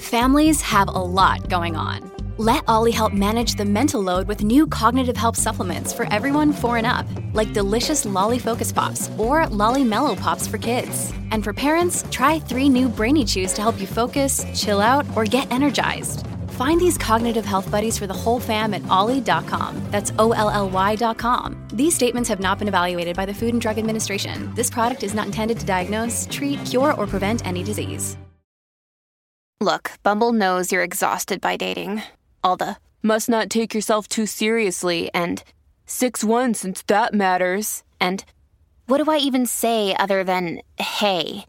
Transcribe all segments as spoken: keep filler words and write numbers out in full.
Families have a lot going on. Let Ollie help manage the mental load with new cognitive help supplements for everyone four and up, like delicious Lolly Focus Pops or Lolly Mellow Pops for kids. And for parents, try three new Brainy Chews to help you focus, chill out, or get energized. Find these cognitive health buddies for the whole fam at ollie dot com. That's O L L Y dot com. These statements have not been evaluated by the Food and Drug Administration. This product is not intended to diagnose, treat, cure, or prevent any disease. Look, Bumble knows you're exhausted by dating. All the, must not take yourself too seriously, and six one since that matters, and what do I even say other than, hey?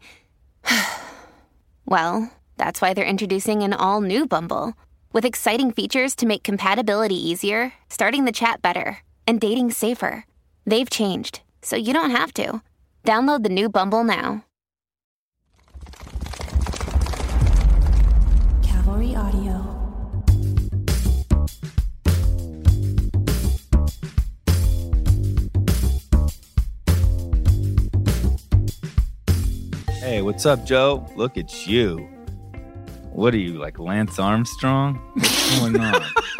Well, that's why they're introducing an all-new Bumble, with exciting features to make compatibility easier, starting the chat better, and dating safer. They've changed, so you don't have to. Download the new Bumble now. Cavalry Audio. Hey, what's up, Joe? Look at you. What are you, like Lance Armstrong? What's going on?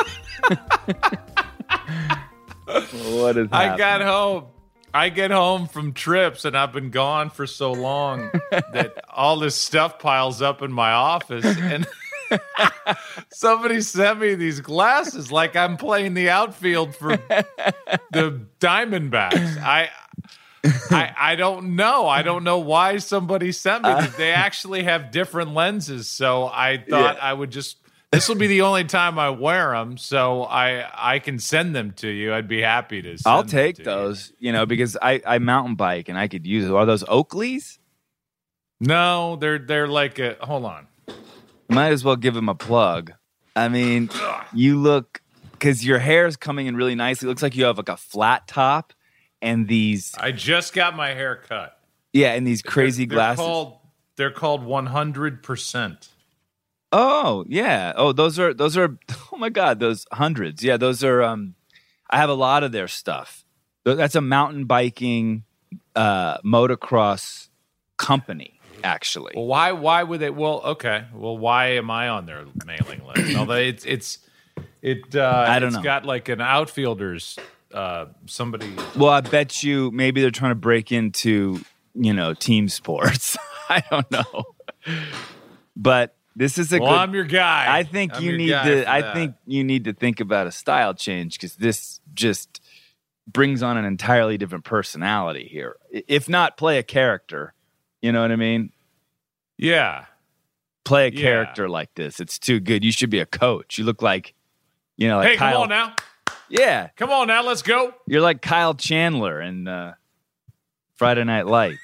What is happening? I got home. I get home from trips, and I've been gone for so long that all this stuff piles up in my office. And somebody sent me these glasses like I'm playing the outfield for the Diamondbacks. I... I, I don't know. I don't know why somebody sent me this. They actually have different lenses, so I thought yeah. I would just. This will be the only time I wear them, so I I can send them to you. I'd be happy to. Send I'll take them to those, you. you know, because I, I mountain bike and I could use it. Are those Oakleys? No, they're they're like a. Hold on. Might as well give them a plug. I mean, you look because your hair's coming in really nicely. It looks like you have like a flat top. And these, I just got my hair cut. Yeah, and these crazy they're, glasses. They're called, they're called one hundred percent. Oh yeah. Oh, those are those are. Oh my God, those hundreds. Yeah, those are. Um, I have a lot of their stuff. That's a mountain biking, uh, motocross company, actually. Well, why? Why would they? Well, okay. Well, why am I on their mailing list? Although it's it's it. Uh, I don't it's know. Got like an outfielder's. Uh, somebody. Well, I bet you maybe they're trying to break into, you know, team sports. I don't know, but this is a well, good. I'm your guy. I think I'm you your need guy to. for I that. think you need to think about a style change because this just brings on an entirely different personality here. If not, play a character. You know what I mean? Yeah. Play a Yeah. character like this. It's too good. You should be a coach. You look like, you know, like Hey, Kyle. come on now. Yeah. Come on now. Let's go. You're like Kyle Chandler in uh, Friday Night Lights.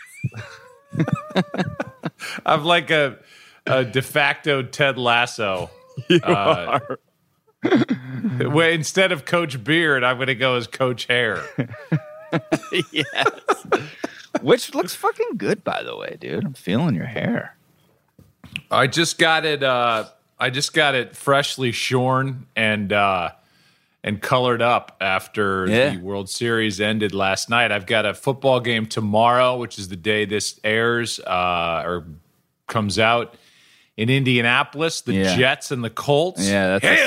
I'm like a, a de facto Ted Lasso. You Uh, are. Where instead of Coach Beard, I'm going to go as Coach Hair. Yes. Which looks fucking good, by the way, dude. I'm feeling your hair. I just got it. Uh, I just got it freshly shorn and uh, and colored up after Yeah. the World Series ended last night. I've got a football game tomorrow, which is the day this airs uh, or comes out in Indianapolis. The Yeah. Jets and the Colts. Yeah, that's a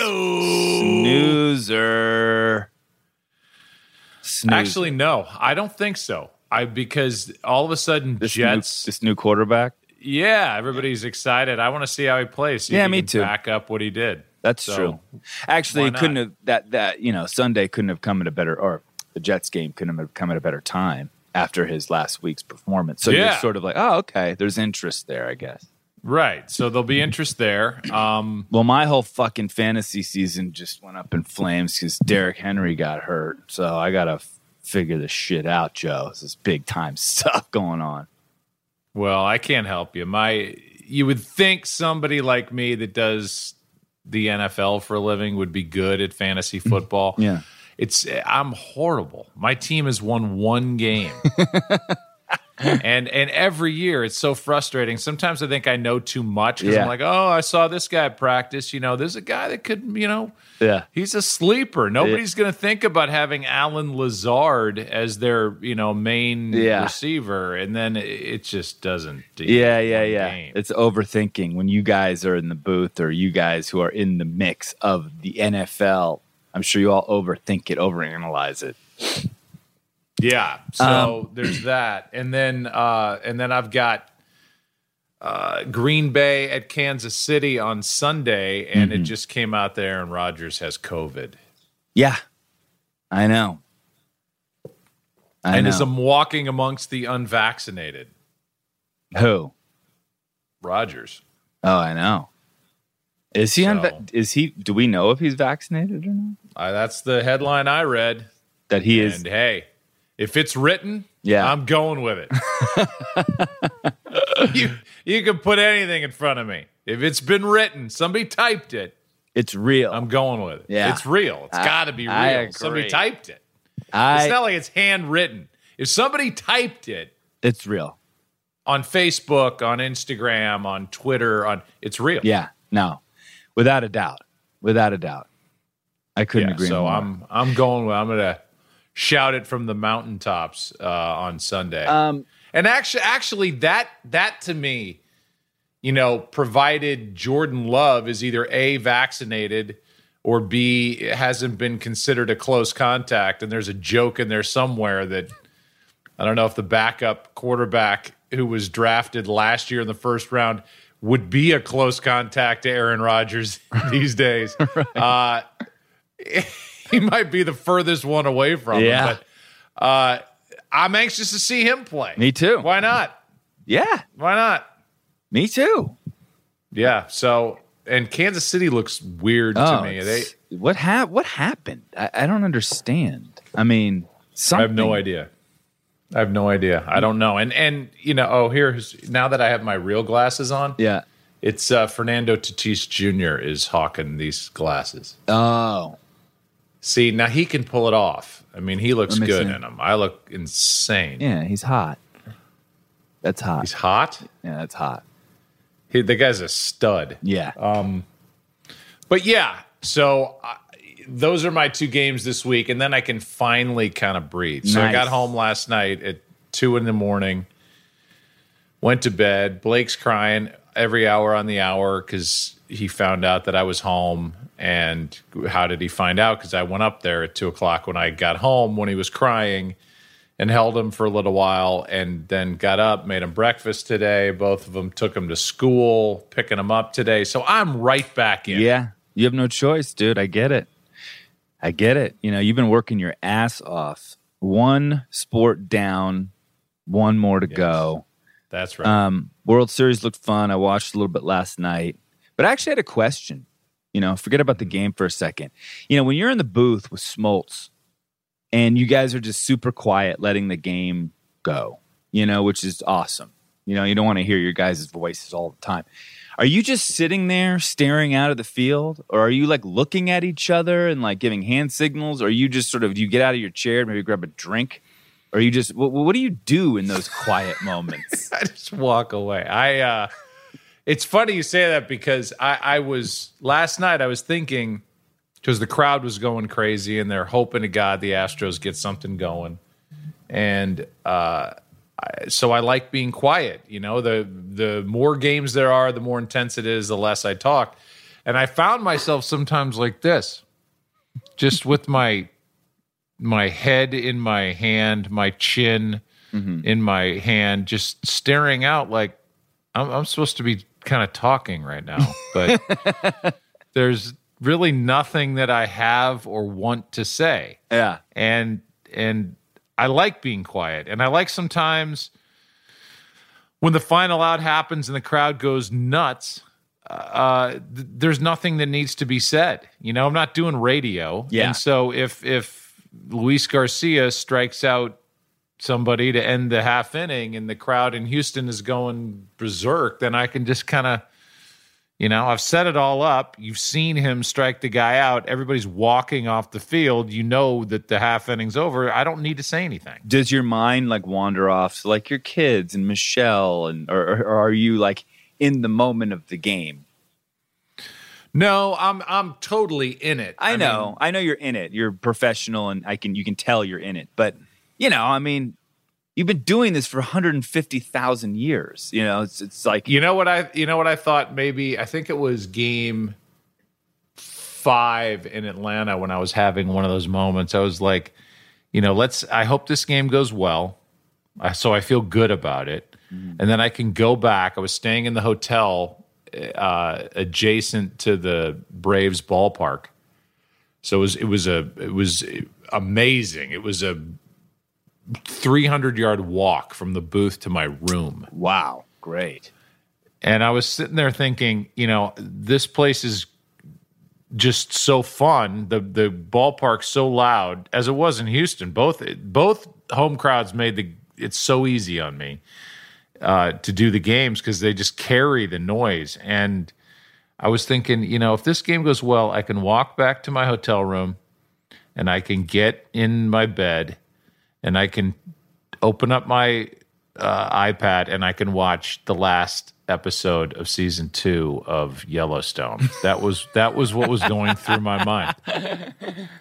snoozer. Snoozer. Actually, no, I don't think so. I because all of a sudden this Jets. new, this new quarterback. Yeah, everybody's excited. I want to see how he plays. See Yeah, if he me can too. Back up what he did. That's So, true. Actually, why it couldn't not? have that that you know Sunday couldn't have come at a better or the Jets game couldn't have come at a better time after his last week's performance. So Yeah. you're sort of like, oh, okay, there's interest there, I guess. Right. So there'll be interest there. Um, Well, my whole fucking fantasy season just went up in flames because Derrick Henry got hurt. So I gotta f- figure this shit out, Joe. This is big time stuff going on. well, I can't help you. My, you would think somebody like me that does the N F L for a living would be good at fantasy football. Yeah. It's I'm horrible. My team has won one game. and and every year it's so frustrating. Sometimes I think I know too much because Yeah. I'm like, oh, I saw this guy practice. You know, there's a guy that could, you know, Yeah. he's a sleeper. Nobody's going to think about having Alan Lazard as their, you know, main Yeah. receiver, and then it, it just doesn't. Do Yeah, yeah, one yeah. game. It's overthinking when you guys are in the booth or you guys who are in the mix of the N F L. I'm sure you all overthink it, overanalyze it. Yeah. So Um, there's that, and then uh, and then I've got uh, Green Bay at Kansas City on Sunday, and Mm-hmm. it just came out there, and Rodgers has COVID. Yeah, I know. I and know. as I'm walking amongst the unvaccinated, Who? Rodgers. Oh, I know. Is he? So- Unva- is he? Do we know if he's vaccinated or not? I, that's the headline I read. That he is. And hey, if it's written, Yeah. I'm going with it. you you can put anything in front of me. If it's been written, somebody typed it, It's real. I'm going with it. Yeah. It's real. It's I- got to be real. I agree. Somebody typed it. I. It's not like it's handwritten. If somebody typed it it's real. on Facebook, on Instagram, on Twitter, on it's real. Yeah. No. Without a doubt. Without a doubt. I couldn't Yeah, agree so more. I'm I'm going with I'm gonna shout it from the mountaintops uh, on Sunday. Um. And actually, actually, that that to me, you know, provided Jordan Love is either A, vaccinated, or B, hasn't been considered a close contact, and there's a joke in there somewhere that I don't know if the backup quarterback who was drafted last year in the first round would be a close contact to Aaron Rodgers these days. uh, he might be the furthest one away from Yeah. him, but uh, I'm anxious to see him play. Me too. Why not? Yeah. Why not? Me too. Yeah. So, and Kansas City looks weird Oh, to me. They, it's- what hap- What happened? I, I don't understand. I mean, I something. have no idea. I have no idea. I don't know. And and you know, oh, here's now that I have my real glasses on. Yeah. It's uh, Fernando Tatis Junior is hawking these glasses. Oh. See, now he can pull it off. I mean, he looks Let me good see. in them. I look insane. Yeah. He's hot. That's hot. He's hot. yeah. That's hot. He, the guy's a stud. Yeah. But yeah, so uh, those are my two games this week, and then I can finally kind of breathe. So I Nice. got home last night at two in the morning, went to bed. Blake's crying every hour on the hour because he found out that I was home. And how did he find out? Because I went up there at two o'clock when I got home when he was crying and held him for a little while, and then got up, made him breakfast today. Both of them took him to school, picking him up today. So I'm right back in. Yeah. You have no choice, dude. I get it. I get it. You know, you've been working your ass off. One sport down, one more to go. That's right. Um, World Series looked fun. I watched a little bit last night, but I actually had a question. You know, forget about the game for a second. You know, when you're in the booth with Smoltz and you guys are just super quiet, letting the game go, you know, which is awesome. You know, you don't want to hear your guys' voices all the time. Are you just sitting there staring out of the field, or are you like looking at each other and like giving hand signals? Or are you just sort of, do you get out of your chair, maybe grab a drink? Or you just, what, what do you do in those quiet moments? I just walk away. I. Uh, it's funny you say that because I, I was last night. I was thinking because the crowd was going crazy and they're hoping to God the Astros get something going, and uh, I, so I like being quiet. You know, the the more games there are, the more intense it is, the less I talk. And I found myself sometimes like this, just with my my head in my hand, my chin in my hand, just staring out like I'm, I'm supposed to be kind of talking right now, but there's really nothing that I have or want to say. Yeah. And and I like being quiet, and I like sometimes when the final out happens and the crowd goes nuts. Uh, th- there's nothing that needs to be said. You know, I'm not doing radio, Yeah. and so if if Luis Garcia strikes out somebody to end the half inning and the crowd in Houston is going berserk, then I can just kind of, You know, I've set it all up. You've seen him strike the guy out. Everybody's walking off the field. You know that the half inning's over. I don't need to say anything. Does your mind like wander off to like your kids and Michelle, and or, or are you like in the moment of the game? No, I'm I'm totally in it. I, I know. mean, I know you're in it. You're professional, and I can you can tell you're in it. But, you know, I mean, you've been doing this for one hundred fifty thousand years. You know, it's it's like you know what I you know what I thought maybe I think it was game five in Atlanta when I was having one of those moments. I was like, you know, let's I hope this game goes well. I, so I feel good about it. Mm. And then I can go back. I was staying in the hotel uh, adjacent to the Braves ballpark. So it was it was a it was amazing. It was a three hundred yard walk from the booth to my room. Wow, great. And I was sitting there thinking, you know, this place is just so fun. The the ballpark's so loud, as it was in Houston. Both both home crowds made the it's so easy on me uh, to do the games because they just carry the noise. And I was thinking, you know, if this game goes well, I can walk back to my hotel room and I can get in my bed and I can open up my uh, iPad and I can watch the last episode of season two of Yellowstone. That was that was what was going through my mind. Then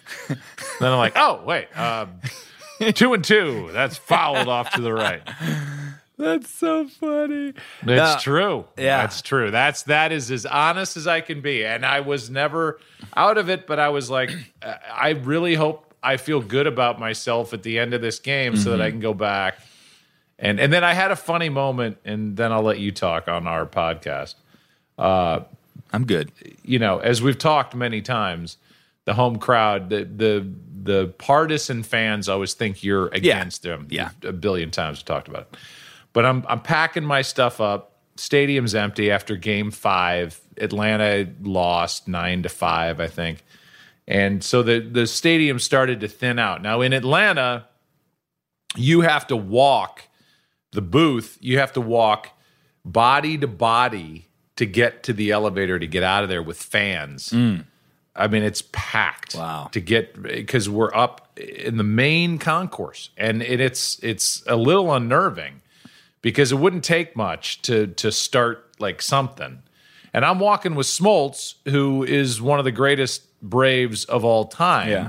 I'm like, oh wait, um, two and two. That's fouled off to the right. That's so funny. It's No, true. yeah. That's true. That's that is as honest as I can be. And I was never out of it, but I was like, I really hope I feel good about myself at the end of this game so Mm-hmm. that I can go back. And and then I had a funny moment, and then I'll let you talk on our podcast. Uh, I'm good. you know, as we've talked many times, the home crowd, the the the partisan fans always think you're against them. Yeah. A billion times we talked about it. But I'm I'm packing my stuff up. Stadium's empty after game five. Atlanta lost nine to five, I think. And so the, the stadium started to thin out. Now in Atlanta, you have to walk the booth, you have to walk body to body to get to the elevator to get out of there with fans. Mm. I mean, it's packed. Wow. To get because we're up in the main concourse, and it, it's it's a little unnerving because it wouldn't take much to to start like something. And I'm walking with Smoltz, who is one of the greatest Braves of all time. Yeah.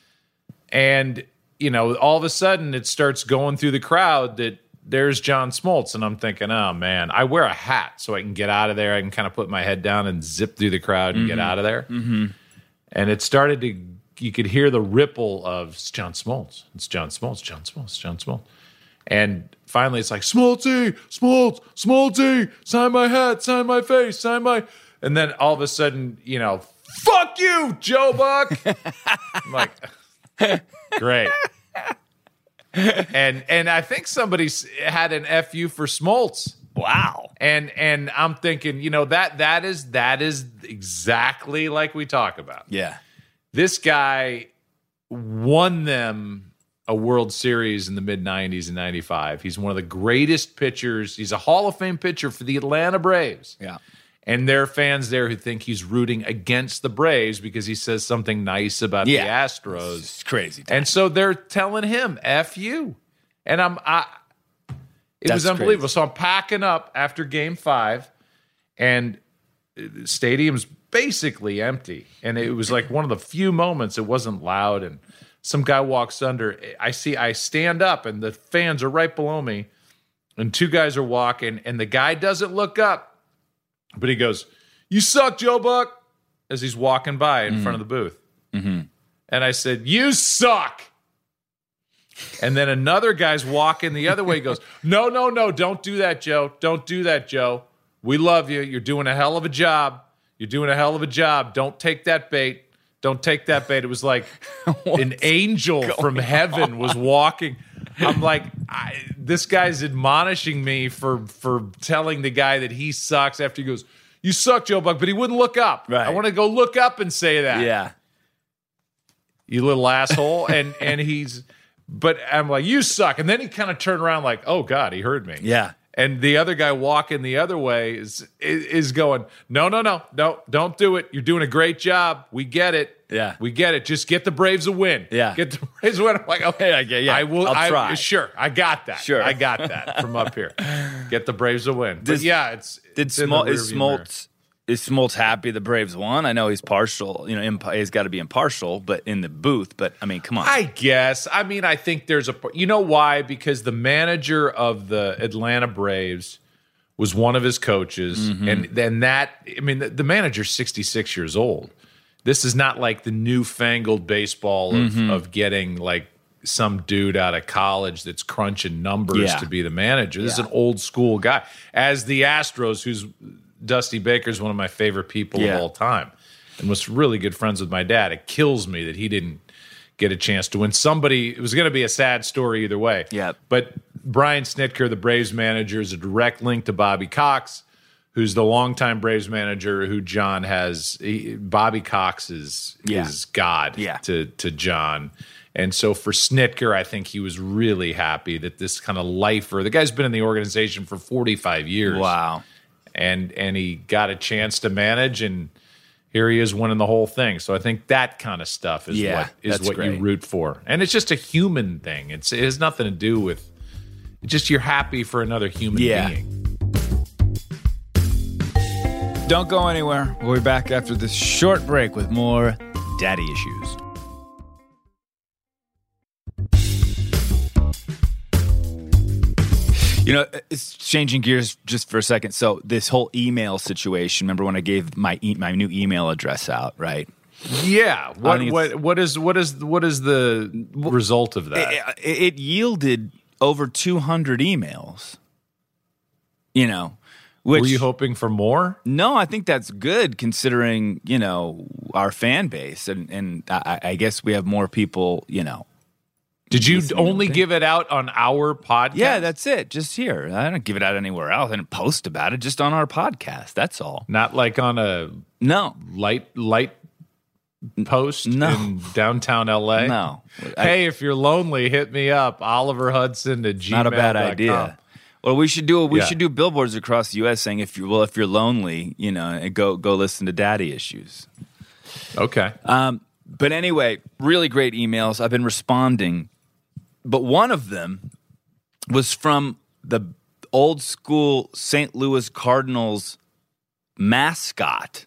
And you know, all of a sudden, it starts going through the crowd that there's John Smoltz, and I'm thinking, oh man, I wear a hat so I can get out of there. I can kind of put my head down and zip through the crowd and Mm-hmm. get out of there. Mm-hmm. And it started to, you could hear the ripple of it's John Smoltz. It's John Smoltz, John Smoltz, John Smoltz. And finally it's like, Smoltzy, Smoltz, Smoltzy, sign my hat, sign my face, sign my. And then all of a sudden, you know, fuck you, Joe Buck. I'm like, great. And and I think somebody had an F U for Smoltz. Wow. And and I'm thinking, you know, that that is that is exactly like we talk about. Yeah. This guy won them a World Series in the mid nineties and ninety-five. He's one of the greatest pitchers. He's a Hall of Fame pitcher for the Atlanta Braves. Yeah. And there are fans there who think he's rooting against the Braves because he says something nice about Yeah. the Astros. It's crazy. And so they're telling him F you. And I'm I it That's was unbelievable. crazy. So I'm packing up after game five, and the stadium's basically empty. And it was like one of the few moments it wasn't loud, and some guy walks under. I see I stand up and the fans are right below me, and two guys are walking, and the guy doesn't look up, but he goes, "You suck, Joe Buck," as he's walking by in mm. front of the booth. Mm-hmm. And I said, "You suck." And then another guy's walking the other way. He goes, no, no, no, don't do that, Joe. Don't do that, Joe. We love you. You're doing a hell of a job. You're doing a hell of a job. Don't take that bait. Don't take that bait. It was like an angel from heaven on? was walking. I'm like, I, this guy's admonishing me for for telling the guy that he sucks after he goes, "You suck, Joe Buck," but he wouldn't look up. Right. I want to go look up and say that. Yeah. You little asshole. And and he's, but I'm like, "You suck." And then he kind of turned around like, oh God, he heard me. Yeah. And the other guy walking the other way is is going, no, no, no, no, don't do it. You're doing a great job. We get it. Yeah. We get it. Just get the Braves a win. Yeah. Get the Braves a win. I'm like, okay, I get- yeah, I will. I'll I, try. Sure, I got that. Sure. I got that from up here. Get the Braves a win. But Does- yeah, it's Did it's in the Smol- is rearview mirror. Smoltz is Smoltz happy the Braves won? I know he's partial. You know, imp- he's got to be impartial, but in the booth. But I mean, come on. I guess. I mean, I think there's a. You know why? Because the manager of the Atlanta Braves was one of his coaches, Mm-hmm. and then that. I mean, the, the manager's sixty-six years old. This is not like the newfangled baseball of, Mm-hmm. of getting like some dude out of college that's crunching numbers Yeah. to be the manager. This Yeah. is an old school guy. As the Astros, who's Dusty Baker's one of my favorite people Yeah. of all time, and was really good friends with my dad. It kills me that he didn't get a chance to win. Somebody, it was going to be a sad story either way. Yep. But Brian Snitker, the Braves manager, is a direct link to Bobby Cox, who's the longtime Braves manager who John has. He, Bobby Cox is, Yeah. is God Yeah. to, to John. And so for Snitker, I think he was really happy that this kind of lifer, the guy's been in the organization for forty-five years. Wow. And, and he got a chance to manage, and here he is winning the whole thing. So I think that kind of stuff is Yeah, what is that's what you great. root for. And it's just a human thing. It's, it has nothing to do with just you're happy for another human Yeah. being. Don't go anywhere. We'll be back after this short break with more daddy issues. You know, it's changing gears just for a second. So this whole email situation, remember when I gave my e- my new email address out, right? Yeah. What think what it's- what is what is what is the result of that? It, it, it yielded over two hundred emails. You know, which Were you hoping for more? no, I think that's good considering, you know, our fan base. And, and I, I guess we have more people, you know. Did you Listening, only okay. give it out on our podcast? Yeah, that's it. Just here. I don't give it out anywhere else. I didn't post about it. Just on our podcast. That's all. not like on a No. light light post No. in downtown L A. No. Hey, if you're lonely, hit me up. Oliver Hudson to gmail. Not a bad idea. Well, we should do we Yeah. should do billboards across the U S saying if you well if you're lonely, you know, and go go listen to Daddy Issues. Okay. Um, but anyway, really great emails. I've been responding, but one of them was from the old school Saint Louis Cardinals mascot.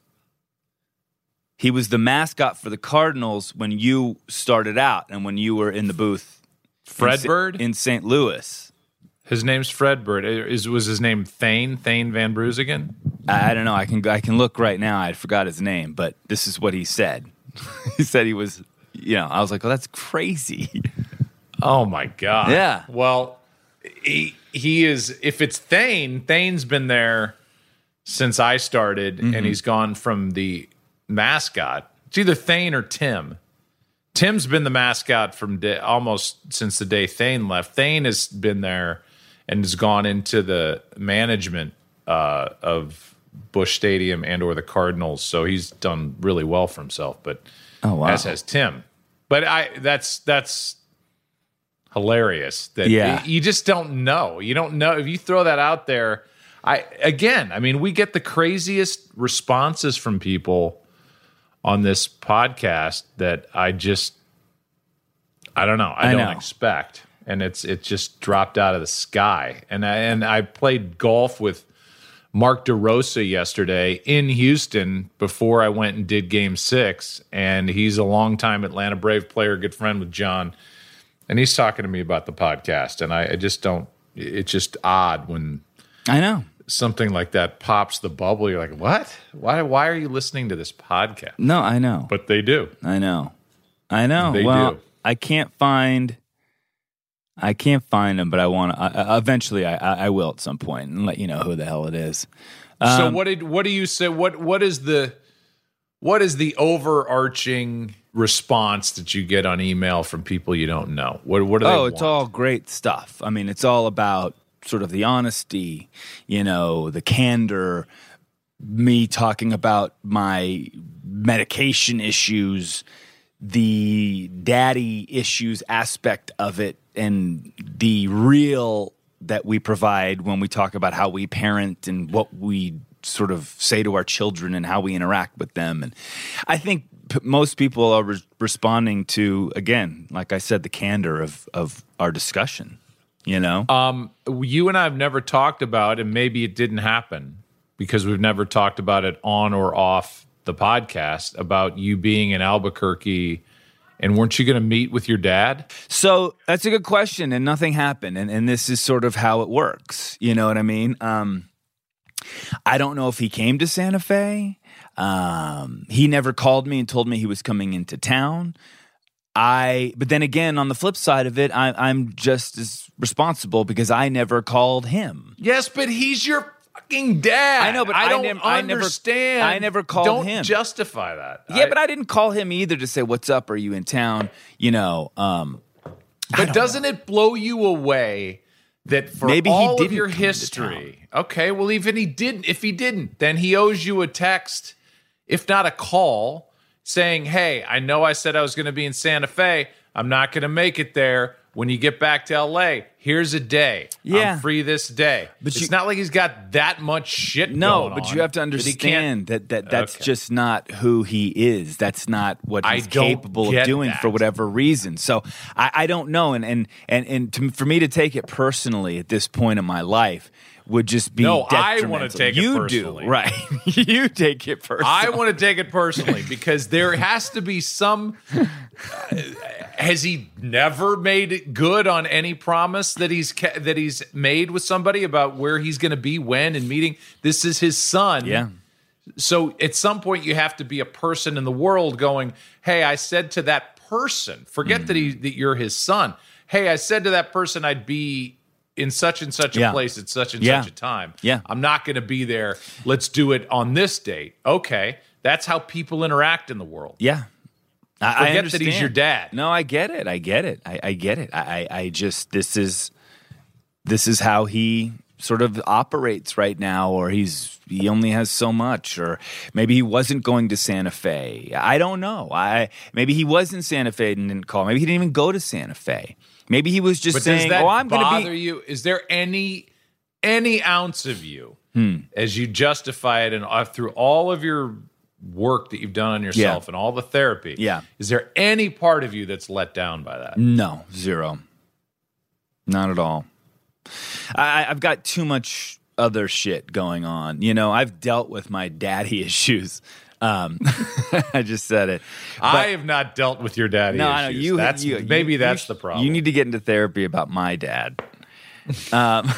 He was the mascot for the Cardinals when you started out and when you were in the booth. Fred in Sa- Bird? in Saint Louis. His name's Fred Bird. Is was his name Thane? Thane Van Brusigen? I I don't know. I can I can look right now. I forgot his name, but this is what he said. He said he was, you know, I was like, oh, that's crazy. Oh my God. Yeah. Well, he he is. If it's Thane, Thane's been there since I started, Mm-hmm. and he's gone from the mascot. It's either Thane or Tim. Tim's been the mascot from day, almost since the day Thane left. Thane has been there and has gone into the management uh, of Busch Stadium and or the Cardinals. So he's done really well for himself. But Oh, wow. as has Tim. But I that's that's hilarious. That Yeah. you just don't know. You don't know if you throw that out there. I again, I mean, we get the craziest responses from people on this podcast that I just I don't know. I, I don't know. expect. And it's it just dropped out of the sky. And I and I played golf with Mark DeRosa yesterday in Houston before I went and did game six. And he's a longtime Atlanta Brave player, good friend with John. And he's talking to me about the podcast. And I, I just don't, it's just odd when I know. something like that pops the bubble. You're like, what? Why, why are you listening to this podcast? No, I know. But they do. I know. I know. They well, do. I can't find. I can't find them, but I want to. I, eventually, I, I I will at some point and let you know who the hell it is. so Um, what did what do you say? What what is the what is the overarching response that you get on email from people you don't know? What what do they Oh, want? it's all great stuff. I mean, it's all about sort of the honesty, you know, the candor, me talking about my medication issues, the daddy issues aspect of it, and the real that we provide when we talk about how we parent and what we sort of say to our children and how we interact with them. And I think p- most people are re- responding to, again, like I said, the candor of, of our discussion, you know? Um, you and I have never talked about, and maybe it didn't happen because we've never talked about it on or off the podcast, about you being in Albuquerque. And weren't you going to meet with your dad? So that's a good question, and nothing happened. And, and this is sort of how it works. You know what I mean? Um, I don't know if he came to Santa Fe. Um, he never called me and told me he was coming into town. I, but then again, on the flip side of it, I, I'm just as responsible because I never called him. Yes, but he's your fucking dad. I know, but I I don't nev- I never- understand. I never called don't him. Don't justify that. Yeah, I, but I didn't call him either to say, "What's up? Are you in town?" You know. Um, but doesn't know. it blow you away that for Maybe he all didn't of your come to history? Okay, well, even he didn't. If he didn't, then he owes you a text, if not a call, saying, "Hey, I know I said I was going to be in Santa Fe. I'm not going to make it there. When you get back to L A, here's a day. Yeah. I'm free this day." But it's you- not like he's got that much shit No, going but on you have to that he can't- understand that, that that's Okay. just not who he is. That's not what I he's don't capable of get doing that. for whatever reason. So I, I don't know, and and and and to, for me to take it personally at this point in my life would just be No, I detrimental. wanna take it you personally. do, right? You take it personally. I want to take it personally because there has to be some. Uh, has he never made it good on any promise that he's ca- that he's made with somebody about where he's going to be, when, and meeting? This is his son. Yeah. So at some point, you have to be a person in the world going, "Hey, I said to that person." Forget Mm. that he that you're his son. Hey, I said to that person I'd be in such and such a Yeah. place at such and Yeah. such a time. Yeah. I'm not going to be there. Let's do it on this date. Okay. That's how people interact in the world. Yeah. I, I Forget that understand. he's your dad. No, I get it. I get it. I, I get it. I, I, I just this is this is how he sort of operates right now, or he's he only has so much, or maybe he wasn't going to Santa Fe. I don't know. I maybe he was in Santa Fe and didn't call. Maybe he didn't even go to Santa Fe. Maybe he was just But saying, does that "Oh, I'm going bother to be." you? Is there any any ounce of you Hmm. as you justify it and uh, through all of your work that you've done on yourself Yeah. and all the therapy? Yeah. Is there any part of you that's let down by that? No, zero. Not at all. I, I've got too much other shit going on. You know, I've dealt with my daddy issues. Um, I just said it. But- I have not dealt with your daddy no, issues. I know you. That's, you- maybe you- that's you- the problem. You need to get into therapy about my dad. Um,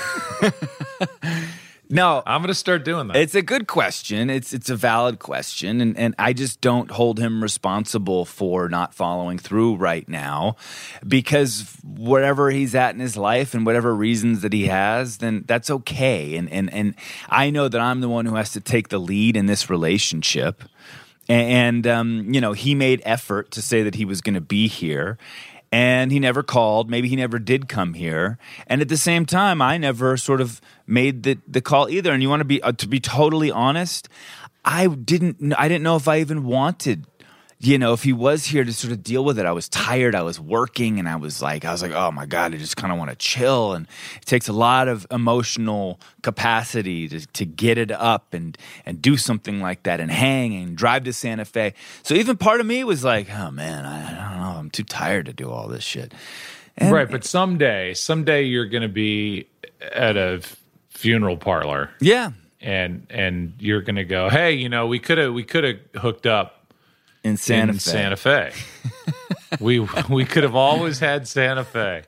no, I'm going to start doing that. it's a good question. It's it's a valid question, and and I just don't hold him responsible for not following through right now, because wherever he's at in his life and whatever reasons that he has, then that's okay. And and and I know that I'm the one who has to take the lead in this relationship. And um, you know, he made effort to say that he was going to be here. And he never called. Maybe he never did come here. And at the same time, I never sort of made the, the call either. And you want to be uh, to be totally honest, I didn't. I didn't know if I even wanted. You know, if he was here to sort of deal with it. I was tired. I was working, and I was like, I was like, oh my God, I just kind of want to chill. And it takes a lot of emotional capacity to to get it up and and do something like that and hang and drive to Santa Fe. So even part of me was like, oh man, I, I don't know, I'm too tired to do all this shit. And, right, but someday, someday you're going to be at a funeral parlor, yeah, and and you're going to go, hey, you know, we could have we could have hooked up in Santa in Fe. Santa Fe. we we could have always had Santa Fe.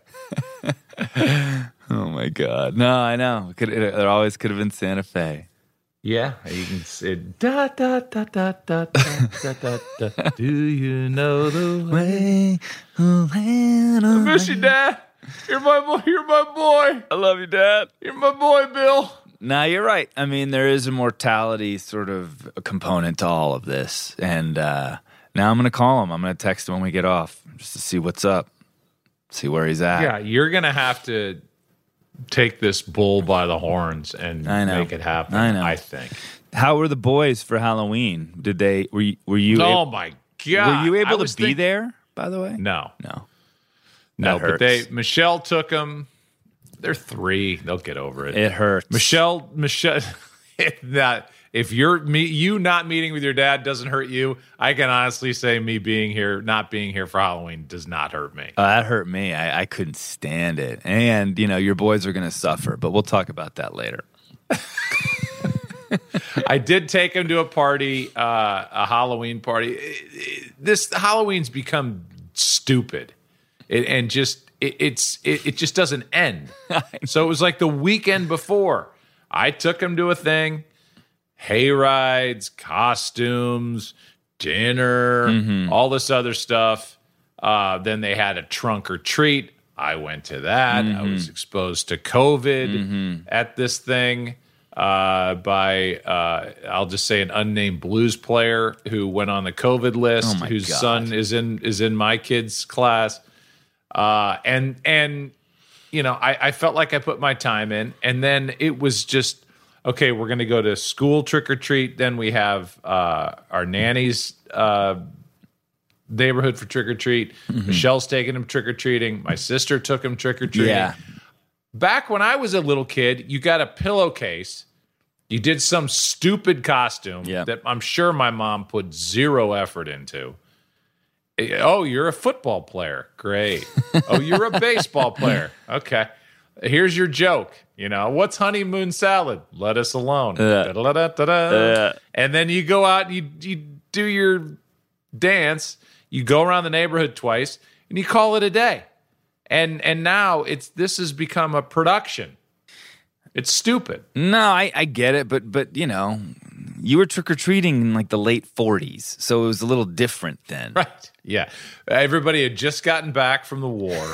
Oh my God, no, I know. It, could, it, it always could have been Santa Fe. Yeah, you can say da da da da da da da da da. Do you know the way? I miss you, Dad. You're my boy. You're my boy. I love you, Dad. You're my boy, Bill. No, you're right. I mean, there is a mortality sort of a component to all of this. And uh, now I'm going to call him. I'm going to text him when we get off just to see what's up, see where he's at. Yeah, you're gonna have to take this bull by the horns and I know. make it happen. I know. I think. How were the boys for Halloween? Did they, were you, were you, Oh ab- my God! were you I able was to be think- there, by the way? No, No. no. That But they hurts. Michelle took him. they're three. They'll get over it. It hurts. Michelle, Michelle, that if you're me, you not meeting with your dad doesn't hurt you. I can honestly say me being here, not being here for Halloween does not hurt me. Uh, that hurt me. I, I couldn't stand it. And, you know, your boys are going to suffer, but we'll talk about that later. I did take him to a party, uh, a Halloween party. It, it, this Halloween's become stupid, it, and just it, it's it, it just doesn't end. So it was like the weekend before. I took him to a thing, hay rides, costumes, dinner, mm-hmm. all this other stuff. Uh, then they had a trunk or treat. I went to that. Mm-hmm. I was exposed to COVID mm-hmm. at this thing. Uh, by uh, I'll just say an unnamed blues player who went on the COVID list, oh whose God. son is in is in my kid's class, uh, and and you know I, I felt like I put my time in, and then it was just okay. We're going to go to school trick or treat. Then we have uh, our nanny's uh, neighborhood for trick or treat. Mm-hmm. Michelle's taking him trick or treating. My sister took him trick or treating. Yeah. Back when I was a little kid, you got a pillowcase. You did some stupid costume yeah. that I'm sure my mom put zero effort into. Oh, you're a football player. Great. Oh, you're a baseball player. Okay. Here's your joke. You know, what's honeymoon salad? Let us alone. Uh, uh, and then you go out and you, you do your dance. You go around the neighborhood twice, and you call it a day. And and now it's this has become a production. It's stupid. No, I, I get it, but but you know, you were trick or treating in like the late forties, so it was a little different then, right? Yeah, everybody had just gotten back from the war,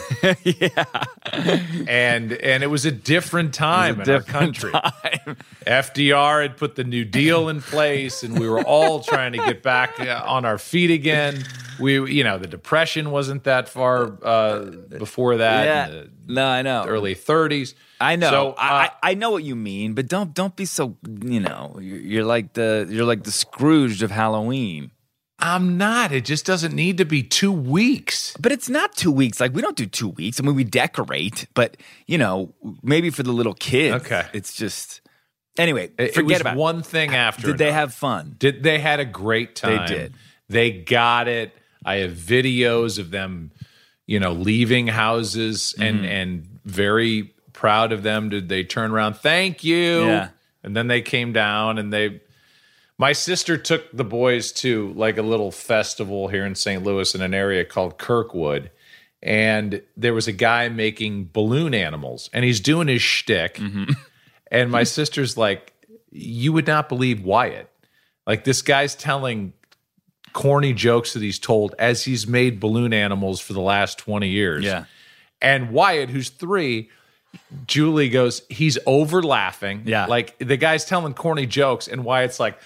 yeah, and and it was a different time a in different our country. Time. F D R had put the New Deal in place, and we were all trying to get back on our feet again. We, you know, the Depression wasn't that far uh, before that. Yeah. In the no, I know. Early thirties. I know. So, uh, I, I know what you mean, but don't don't be so. You know, you're, you're like the you're like the Scrooge of Halloween. I'm not. It just doesn't need to be two weeks. But it's not two weeks. Like we don't do two weeks. I mean, we decorate, but you know, maybe for the little kids. Okay. It's just anyway. It, forget it was about one thing after. Did they another. have fun? Did they had a great time? They did. They got it. I have videos of them, you know, leaving houses and Mm-hmm. and very proud of them. Did they turn around? Thank you. Yeah. And then they came down and they. My sister took the boys to like a little festival here in Saint Louis in an area called Kirkwood. And there was a guy making balloon animals and he's doing his shtick. Mm-hmm. And my sister's like, you would not believe Wyatt. Like this guy's telling corny jokes that he's told as he's made balloon animals for the last twenty years. Yeah. And Wyatt, who's three, Julie goes, he's over laughing. Yeah. Like the guy's telling corny jokes, and Wyatt's like,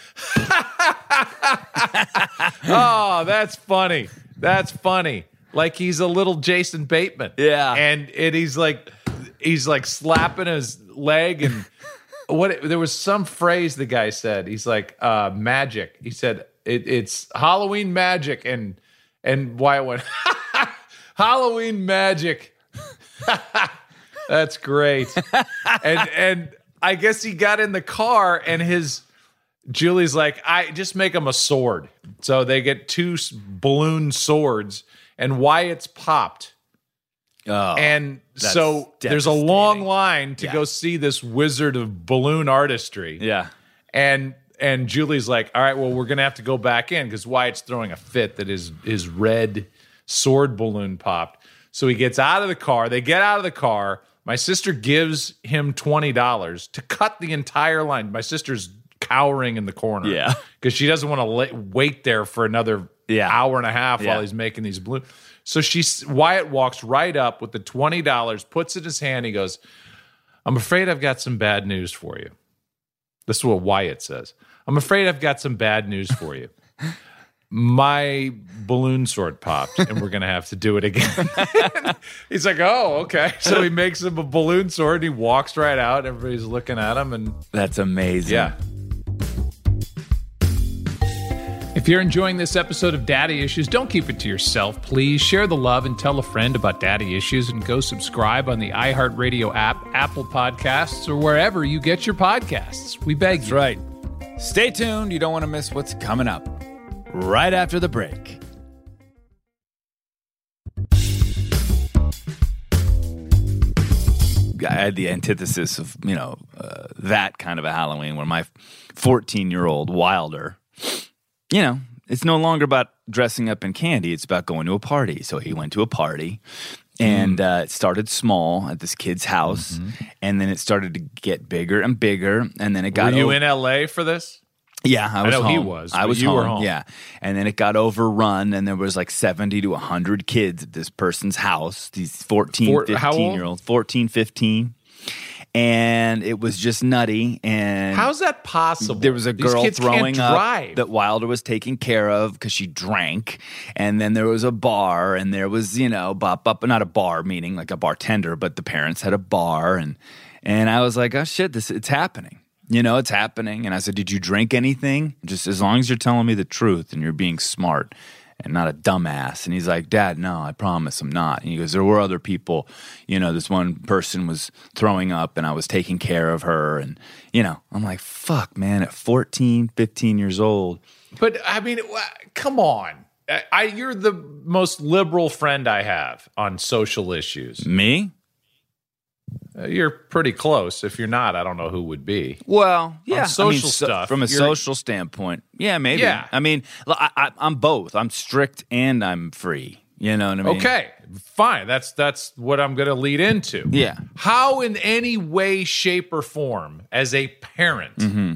oh, that's funny. That's funny. Like he's a little Jason Bateman. Yeah. And and he's like he's like slapping his leg and what there was some phrase the guy said. He's like, uh, magic. He said it, it's Halloween magic, and and Wyatt went, Halloween magic. That's great. and and I guess he got in the car and his Julie's like, I just make him a sword. So they get two balloon swords and Wyatt's popped. Oh, and so there's a long line to yeah. go see this wizard of balloon artistry. Yeah. And and Julie's like, all right, well, we're going to have to go back in because Wyatt's throwing a fit that his, his red sword balloon popped. So he gets out of the car. They get out of the car. My sister gives him twenty dollars to cut the entire line. My sister's cowering in the corner. Yeah. Because she doesn't want to la- wait there for another yeah. hour and a half yeah. while he's making these balloons. So she, Wyatt walks right up with the twenty dollars, puts it in his hand. He goes, I'm afraid I've got some bad news for you. This is what Wyatt says. I'm afraid I've got some bad news for you. My balloon sword popped, and we're going to have to do it again. He's like, oh, okay. So he makes him a balloon sword, and he walks right out. Everybody's looking at him. And that's amazing. Yeah. If you're enjoying this episode of Daddy Issues, don't keep it to yourself. Please share the love and tell a friend about Daddy Issues, and go subscribe on the iHeartRadio app, Apple Podcasts, or wherever you get your podcasts. We beg That's you. right. Stay tuned. You don't want to miss what's coming up right after the break. I had the antithesis of, you know, uh, that kind of a Halloween where my fourteen-year-old Wilder, you know, it's no longer about dressing up in candy. It's about going to a party. So he went to a party, and mm. uh, it started small at this kid's house, mm-hmm. and then it started to get bigger and bigger, and then it got... Were you over- in L A for this? Yeah, I was I know home. he was, I but was you home. were home. Yeah, and then it got overrun, and there was like seventy to one hundred kids at this person's house, these fourteen, Four, fifteen-year-olds, fourteen, fifteen. And it was just nutty. And how's that possible? There was a These girl kids throwing can't up drive. that Wilder was taking care of because she drank. And then there was a bar, and there was, you know, bop, bop, not a bar, meaning like a bartender, but the parents had a bar. And and I was like, oh, shit, this it's happening. You know, it's happening. And I said, did you drink anything? Just as long as you're telling me the truth and you're being smart and not a dumbass. And he's like, Dad, no, I promise I'm not. And he goes, there were other people. You know, this one person was throwing up and I was taking care of her. And, you know, I'm like, fuck, man, at fourteen, fifteen years old. But, I mean, come on. I, I you're the most liberal friend I have on social issues. Me? Uh, you're pretty close. If you're not, I don't know who would be. Well, yeah, on social I mean, so, stuff. From a you're, social standpoint, yeah, maybe. Yeah. I mean, I, I, I'm both. I'm strict and I'm free. You know what I mean? Okay, fine. That's that's what I'm going to lead into. Yeah. How, in any way, shape, or form, as a parent, mm-hmm.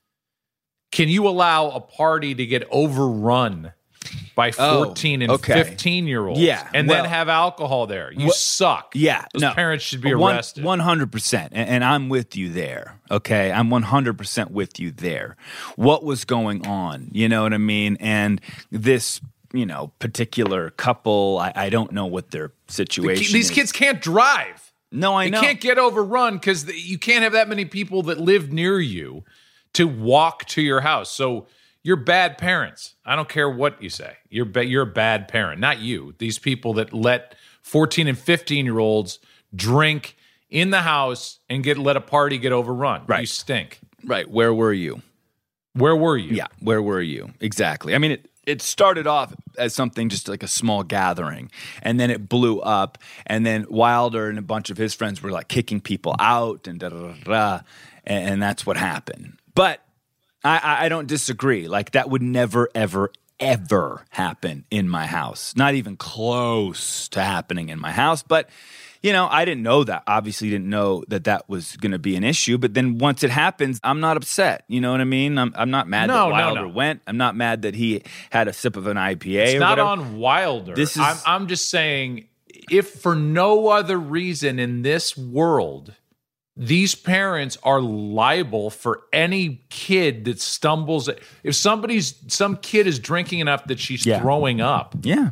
can you allow a party to get overrun by fourteen oh, and okay. fifteen-year-olds, yeah, and well, then have alcohol there? You well, suck. Yeah, those no, parents should be one, arrested. one hundred percent, and, and I'm with you there. Okay, I'm one hundred percent with you there. What was going on? You know what I mean? And this, you know, particular couple, I, I don't know what their situation. The, these is. kids can't drive. No, I they know. They can't get overrun because you can't have that many people that live near you to walk to your house. So you're bad parents. I don't care what you say. You're ba- you're a bad parent. Not you. These people that let fourteen and fifteen-year-olds drink in the house and get let a party get overrun. Right. You stink. Right. Where were you? Where were you? Yeah. Where were you? Exactly. I mean, it, it started off as something just like a small gathering, and then it blew up, and then Wilder and a bunch of his friends were like kicking people out and da da da da, and, and that's what happened. But I, I don't disagree. Like, that would never, ever, ever happen in my house. Not even close to happening in my house. But, you know, I didn't know that. Obviously didn't know that that was going to be an issue. But then once it happens, I'm not upset. You know what I mean? I'm, I'm not mad No, that no, Wilder no. went. I'm not mad that he had a sip of an I P A It's or not whatever. on Wilder. This is- I'm, I'm just saying, if for no other reason in this world, these parents are liable for any kid that stumbles. If somebody's, some kid is drinking enough that she's Yeah. throwing up, Yeah.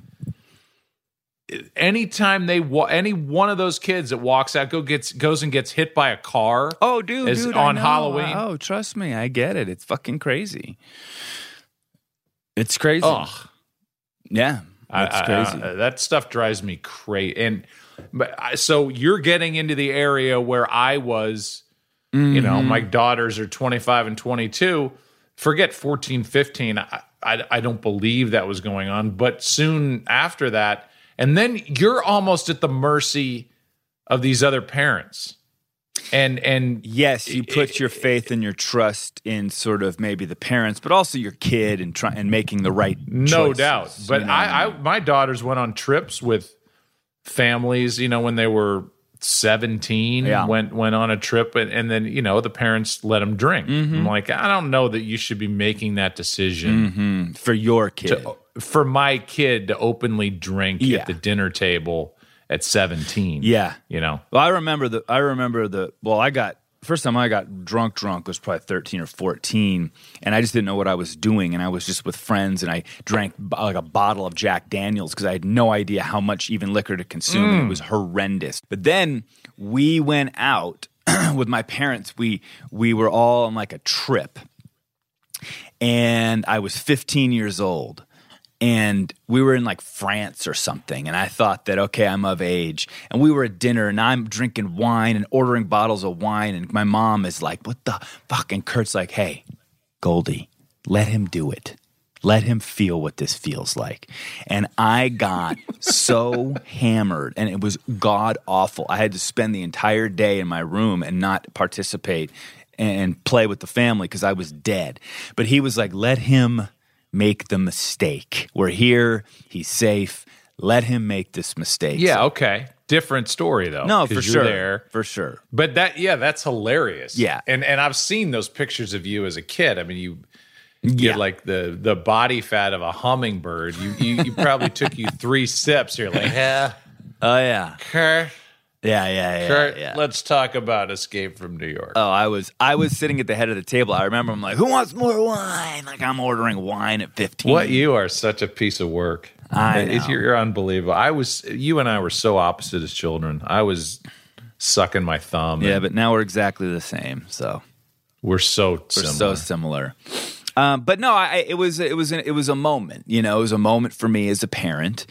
anytime they, wa- any one of those kids that walks out, go gets, goes and gets hit by a car. Oh, dude, Is dude, on I know. Halloween. Oh, trust me, I get it. It's fucking crazy. It's crazy. Ugh. Yeah, it's I- I- crazy. I- that stuff drives me crazy. And but I, so you're getting into the area where I was. Mm-hmm. You know, my daughters are twenty-five and twenty-two. Forget fourteen, fifteen. I, I, I don't believe that was going on. But soon after that, and then you're almost at the mercy of these other parents. And and Yes, you put your faith and your trust in sort of maybe the parents, but also your kid and try and making the right no choices, doubt. But you know? I, I my daughters went on trips with families, you know, when they were seventeen, Yeah. went went on a trip, and, and then, you know, the parents let them drink. Mm-hmm. I'm like, I don't know that you should be making that decision Mm-hmm. for your kid. to, for my kid to openly drink Yeah. at the dinner table at seventeen. Yeah. You know, Well, I remember the. I remember the. Well, I got first time I got drunk. Drunk was probably thirteen or fourteen, and I just didn't know what I was doing. And I was just with friends, and I drank b- like a bottle of Jack Daniels because I had no idea how much even liquor to consume. And it was horrendous. But then we went out with my parents. We we were all on like a trip. and I was fifteen years old. And we were in like France or something. And I thought that, okay, I'm of age. And we were at dinner and I'm drinking wine and ordering bottles of wine. And my mom is like, what the fuck? And Kurt's like, hey, Goldie, let him do it. Let him feel what this feels like. And I got so hammered and it was god awful. I had to spend the entire day in my room and not participate and play with the family because I was dead. But he was like, let him make the mistake. We're here. He's safe. Let him make this mistake. Yeah, okay. Different story, though. No, for you're sure. There. For sure. But that, yeah, that's hilarious. Yeah. And and I've seen those pictures of you as a kid. I mean, you get Yeah. like the the body fat of a hummingbird. You you, you probably took you three sips. You're like, yeah, Oh, yeah. Kurt, Yeah, yeah, yeah. Kurt, yeah. let's talk about Escape from New York. Oh, I was I was sitting at the head of the table. I remember I'm like, who wants more wine? Like I'm ordering wine at fifteen. What, you are such a piece of work. I It's- know. You're, you're unbelievable. I was, you and I were so opposite as children. I was sucking my thumb. Yeah, and but now we're exactly the same. So we're so we're similar. so similar. Um, but no, I, it was it was an, it was a moment. You know, it was a moment for me as a parent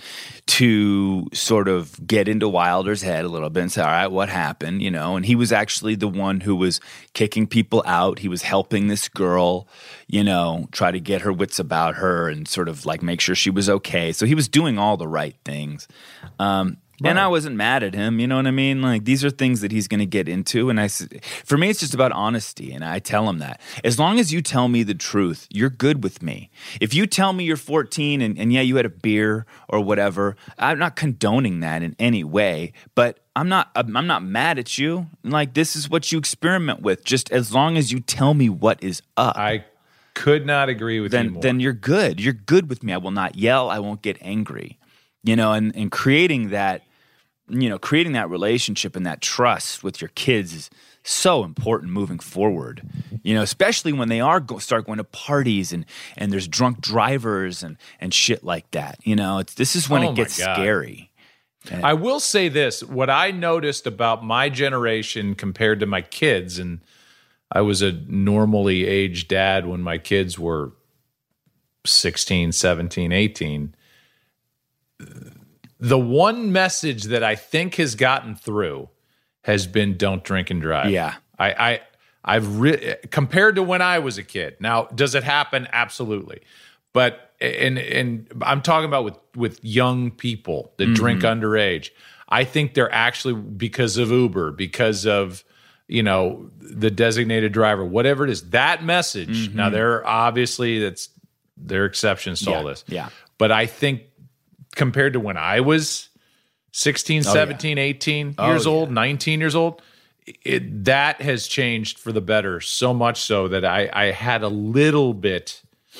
to sort of get into Wilder's head a little bit and say, all right, what happened? You know, and he was actually the one who was kicking people out. He was helping this girl, you know, try to get her wits about her and sort of like make sure she was okay. So he was doing all the right things. Um, And I wasn't mad at him, you know what I mean? Like, these are things that he's going to get into. And I, s- for me, it's just about honesty. And I tell him that. As long as you tell me the truth, you're good with me. If you tell me you're fourteen and, and yeah, you had a beer or whatever, I'm not condoning that in any way. But I'm not, I'm not mad at you. Like, this is what you experiment with. Just as long as you tell me what is up. I could not agree with you then more. then you're good. You're good with me. I will not yell. I won't get angry. You know, and, and creating that, you know, creating that relationship and that trust with your kids is so important moving forward. You know, especially when they are go, start going to parties and and there's drunk drivers and and shit like that. You know, it's this is when Oh it my gets God. scary. I will say this, what I noticed about my generation compared to my kids, and I was a normally aged dad when my kids were sixteen, seventeen, eighteen. The one message that I think has gotten through has been don't drink and drive. Yeah. I, I I've re- compared to when I was a kid. Now, does it happen? Absolutely. But and and I'm talking about with with young people that drink underage. I think they're actually, because of Uber, because of, you know, the designated driver, whatever it is, that message. Now, there obviously that's there are exceptions to all Yeah, this. yeah. But I think compared to when I was sixteen, yeah. seventeen, eighteen Oh, years yeah. old, nineteen years old, it, that has changed for the better, so much so that I, I had a little bit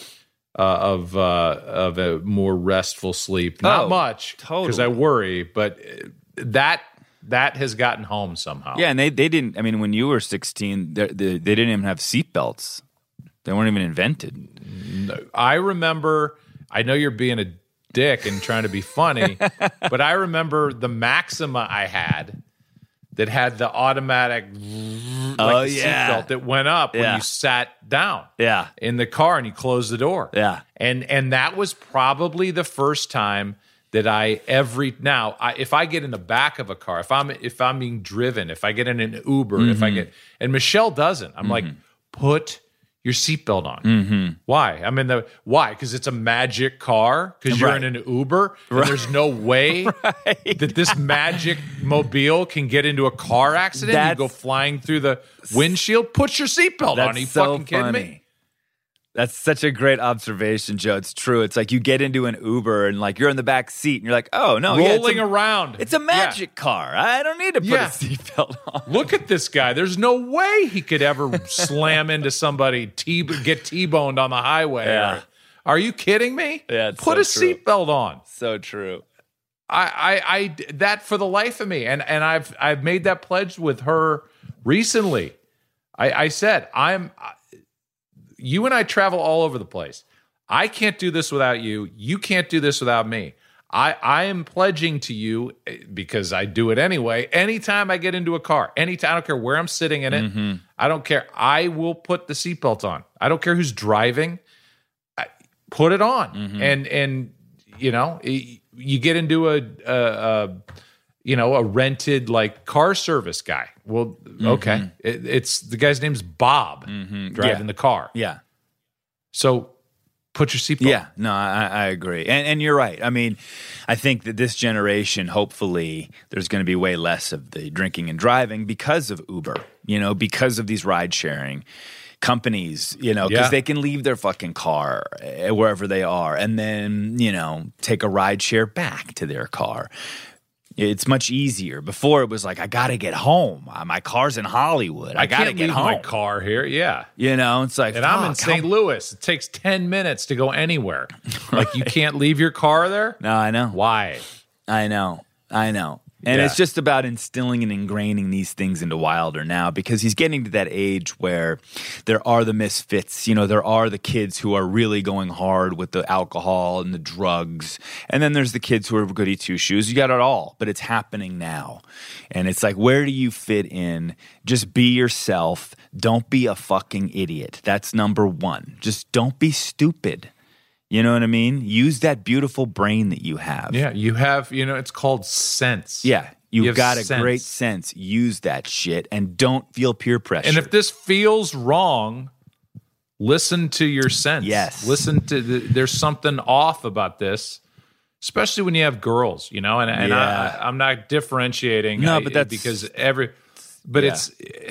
uh, of uh, of a more restful sleep. Not Oh, much, because I totally. worry, but that that has gotten home somehow. Yeah, and they, they didn't, I mean, when you were sixteen, they, they, they didn't even have seatbelts. They weren't even invented. I remember, I know you're being a dick and trying to be funny, but I remember the Maxima I had that had the automatic like Oh, the yeah. seatbelt that went up when Yeah. you sat down Yeah. in the car and you closed the door. Yeah. And and that was probably the first time that I every now I, if I get in the back of a car, if I'm if I'm being driven, if I get in an Uber, if I Mm-hmm. get and Michelle doesn't, I'm like, put your seatbelt on. Mm-hmm. Why? I'm in the why? Because it's a magic car. Because you're Right. in an Uber. And there's no way that this magic mobile can get into a car accident. That's- you go flying through the windshield. Put your seatbelt on. That's Are you so fucking kidding funny. me? That's such a great observation, Joe. It's true. It's like you get into an Uber and like you're in the back seat and you're like, oh no, yeah, Rolling it's a, around. It's a magic car. I don't need to put Yeah. a seatbelt on. Look at this guy. There's no way he could ever slam into somebody, t- get T-boned on the highway. Yeah. Or- are you kidding me? Yeah, it's Put so a true. seatbelt on. So true. I, I, I, that for the life of me, and and I've I've made that pledge with her recently. I, I said I'm. You and I travel all over the place. I can't do this without you. You can't do this without me. I, I am pledging to you, because I do it anyway, anytime I get into a car, anytime, I don't care where I'm sitting in it, mm-hmm. I don't care, I will put the seatbelt on. I don't care who's driving, I, put it on. Mm-hmm. And, and you know, you get into a, a, a, you know, a rented like car service guy. Well, mm-hmm. okay. It, it's the guy's name's Bob mm-hmm. driving yeah. the car. Yeah. So put your seatbelt. Yeah, no, I, I agree. And, and you're right. I mean, I think that this generation, hopefully, there's going to be way less of the drinking and driving because of Uber, you know, because of these ride sharing companies, you know, because yeah. they can leave their fucking car wherever they are and then, you know, take a ride share back to their car. It's much easier. Before it was like, I got to get home. My car's in Hollywood. I, I got to get home. My car here, yeah. You know, it's like, and I'm in Saint Louis. It takes ten minutes to go anywhere. Right. Like you can't leave your car there. No, I know. Why? I know. I know. And yeah. it's just about instilling and ingraining these things into Wilder now, because he's getting to that age where there are the misfits. You know, there are the kids who are really going hard with the alcohol and the drugs. And then there's the kids who are goody two-shoes. You got it all, but it's happening now. And it's like, where do you fit in? Just be yourself. Don't be a fucking idiot. That's number one. Just don't be stupid. You know what I mean? Use that beautiful brain that you have. Yeah, you have, you know, it's called sense. Yeah, you've you got a sense. great sense. Use that shit and don't feel peer pressure. And if this feels wrong, listen to your sense. Yes. Listen to, the, there's something off about this, especially when you have girls, you know, and, and yeah. I, I'm not differentiating. No, I, but that's. Because every, but yeah. it's,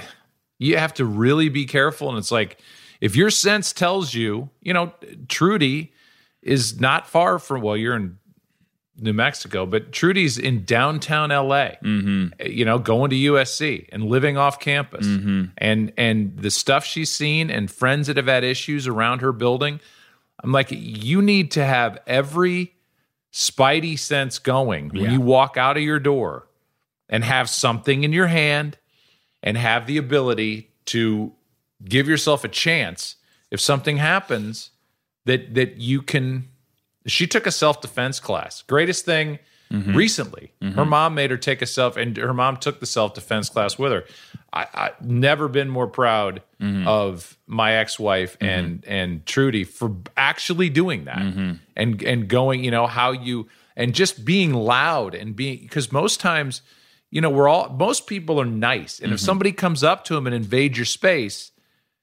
you have to really be careful. And it's like, if your sense tells you, you know, Trudy is not far from, well, you're in New Mexico, but Trudy's in downtown L A, mm-hmm. you know, going to U S C and living off campus. Mm-hmm. And and the stuff she's seen and friends that have had issues around her building, I'm like, you need to have every spidey sense going when yeah. you walk out of your door and have something in your hand and have the ability to give yourself a chance if something happens that that you can. She took a self-defense class. Greatest thing mm-hmm. recently. Mm-hmm. Her mom made her take a self, and her mom took the self-defense class with her. I, I've never been more proud mm-hmm. of my ex-wife mm-hmm. and and Trudy for actually doing that mm-hmm. and and going, you know, how you and just being loud and being, because most times, you know, we're all most people are nice, and mm-hmm. if somebody comes up to them and invade your space,